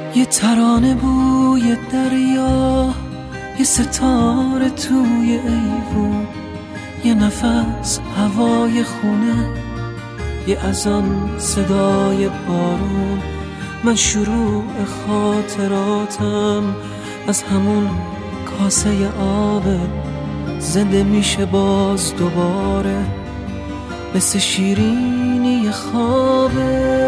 یه ترانه بوی دریا، یه ستاره توی ایوون، یه نفس هوای خونه، یه اذان صدای بارون. من شروع خاطراتم از همون کاسه آبه، زنده میشه باز دوباره، مثل شیرینی خوابه.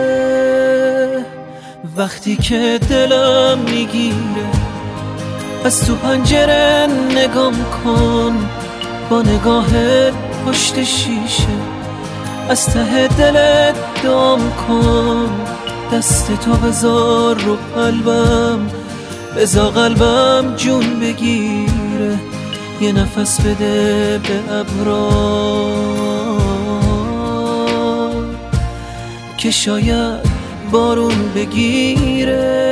وقتی که دلم میگیره از تو پنجره نگام کن، با نگاهت پشت شیشه از ته دلت دام کن. دست تو بذار رو قلبم، بذار قلبم جون بگیره، یه نفس بده به ابرا که شاید بارون بگیره.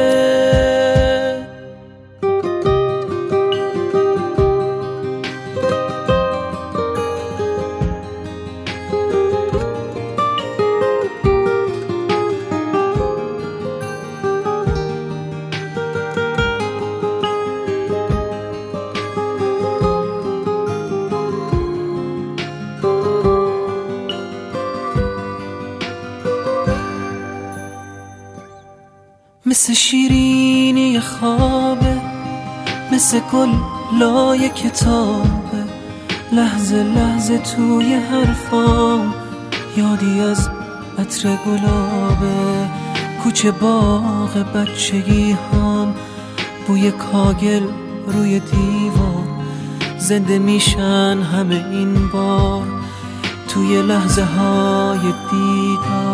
مثل شیرینی خوابه، مثل گل لای کتابه، لحظه لحظه توی حرفام یادی از عطر گلابه. کوچه باغ بچگی هم، بوی کاگل روی دیوار، زنده میشن همه این بار توی لحظه های دیدار.